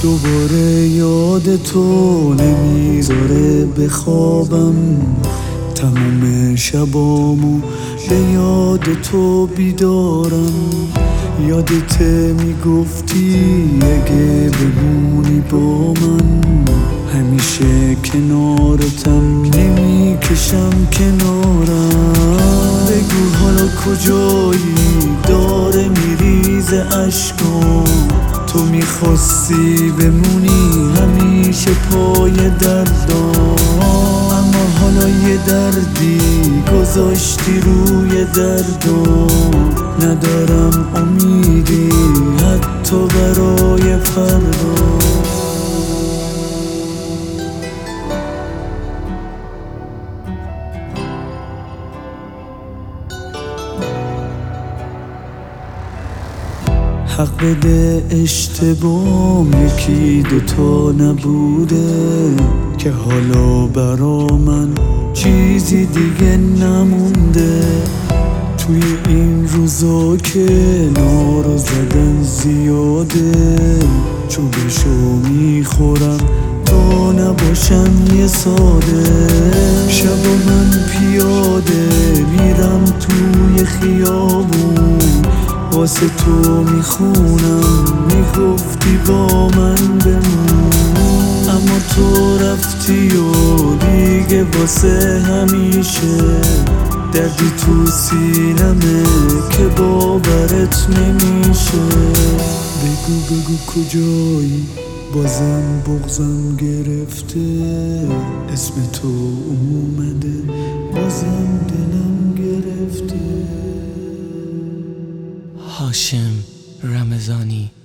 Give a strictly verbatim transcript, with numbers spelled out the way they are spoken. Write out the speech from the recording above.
دوباره یاد تو نمیذاره بخوابم، تموم شبامو به یاد تو بیدارم. یادت میگفتی اگه بمونی با من، همیشه کنارتم نمیکشم کنارم. بگو حالا کجایی، داره میریزه عشقم. تو میخواستی بمونی همیشه پای دردام، اما حالا یه دردی گذاشتی روی دردم. ندارم امیدی حتی برای فردا. حق بده اشتباهم یکی دوتا نبوده، که حالا برا من چیزی دیگه نمونده. توی این روزا که نارو زدن زیاده، چوبشو میخورم تا نباشم یه ساده. شب من پیاده میرم توی خیابون، واسه تو میخونم میگفتی با من بمون. اما تو رفتی و دیگه واسه همیشه دردی تو سینمه که باورت نمیشه. بگو بگو کجایی، بازم بغضم گرفته. اسم تو اومده بازم دلم گرفته. هاشم رمضانی.